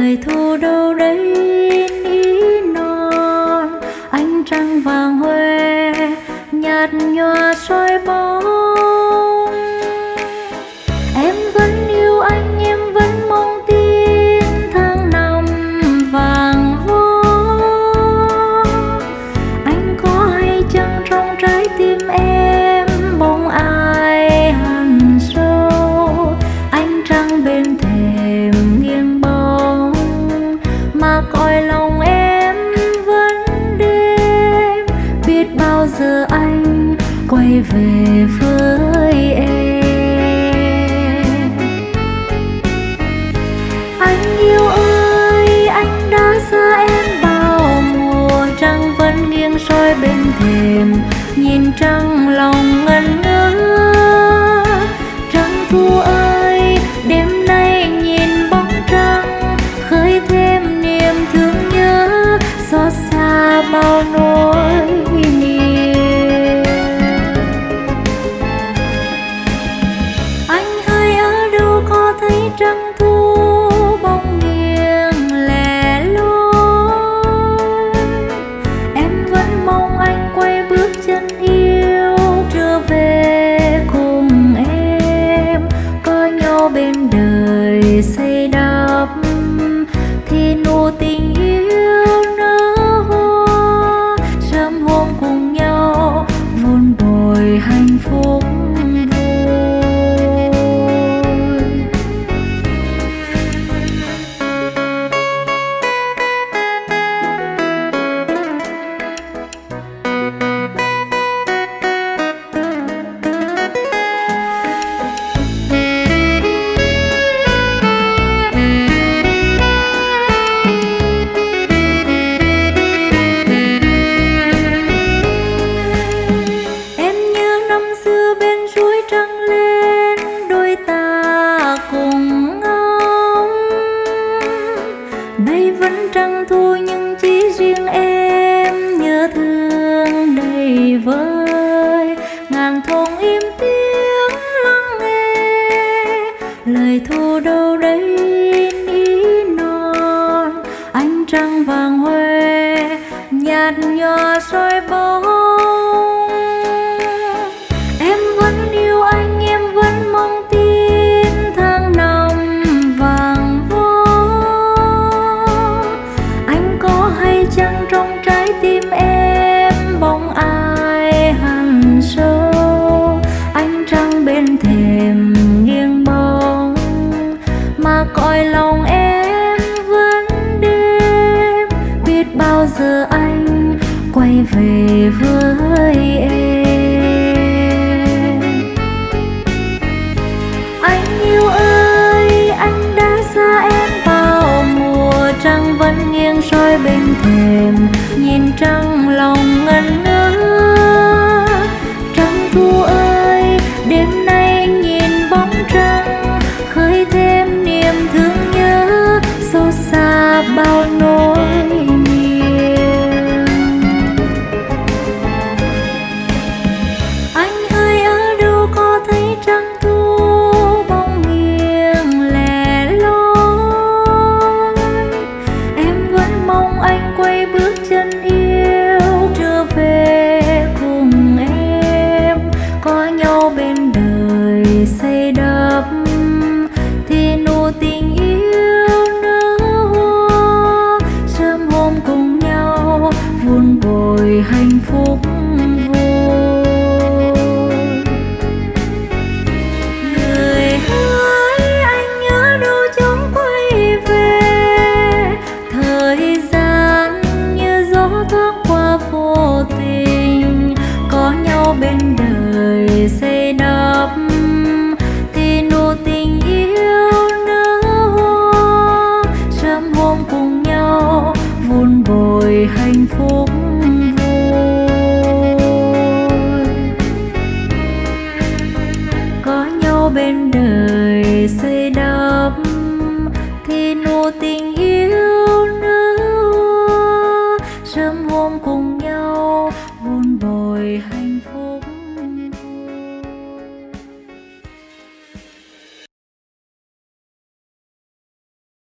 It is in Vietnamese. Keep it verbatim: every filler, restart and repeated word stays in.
lời thu đâu đấy ní non, ánh trăng vàng hoe nhạt nhòa soi bóng. Em vẫn yêu anh, em vẫn mong tin tháng năm vàng vông. Anh có hay chăng trong trái tim em bóng ai hằn sâu, ánh trăng bên thềm nghiêng bóng mà cõi lòng em vẫn đêm. Biết bao giờ anh quay về với em. Anh yêu ơi, anh đã xa em bao mùa, trăng vẫn nghiêng soi bên thềm, nhìn trăng lòng ngẩn ngơ. Trăng thu ơi, đêm nay nhìn bóng trăng, khơi thêm niềm thương nhớ, xót xa bao nỗi niềm. Anh ơi, ở đâu có thấy trăng thu bóng nghiêng lẻ loi. Em vẫn mong anh quay bước chân yêu trở về cùng em, có nhau bên đời xây đắp thì nụ tình yêu nở hoa. Sớm hôm cùng nhau vun bồi hạnh phúc. Đây vẫn trăng thu nhưng chỉ riêng em nhớ thương đầy vơi. Ngàn thôn im tiếng lắng nghe, lời thu đâu đấy ní non, ánh trăng vàng hoe nhạt nhòa soi bóng. Em vẫn yêu anh, em vẫn mong tin tháng năm vàng vông. Anh có hay chăng trong trái tim em bóng ai hằn sâu, ánh trăng bên thềm nghiêng bóng mà cõi lòng em vẫn đêm. Biết bao giờ anh quay về với em. Anh yêu ơi, anh đã xa em bao mùa, trăng vẫn nghiêng soi bên thềm, nhìn trăng lòng ngẩn ngơ. Trăng thu ơi, đêm nay nhìn bóng trăng, khơi thêm niềm thương nhớ, xót xa bao nỗi niềm. Anh ơi, ở đâu có thấy trăng thu bóng nghiêng lẻ loi. Em vẫn mong anh quay bước chân yêu trở về cùng em, có nhau bên đời xây đắp thì nụ tình yêu nở hoa. Sớm hôm cùng nhau vun bồi hạnh phúc vui. Người hỡi, anh nhớ đâu chóng quay về, thời gian như gió thoáng qua vô tình, có nhau bên đời xây đắp thì nụ tình yêu nở hoa. Sớm hôm cùng nhau vun bồi hạnh phúc vui, có nhau bên đời xây đắp thì nụ tình yêu nở hoa. Sớm hôm cùng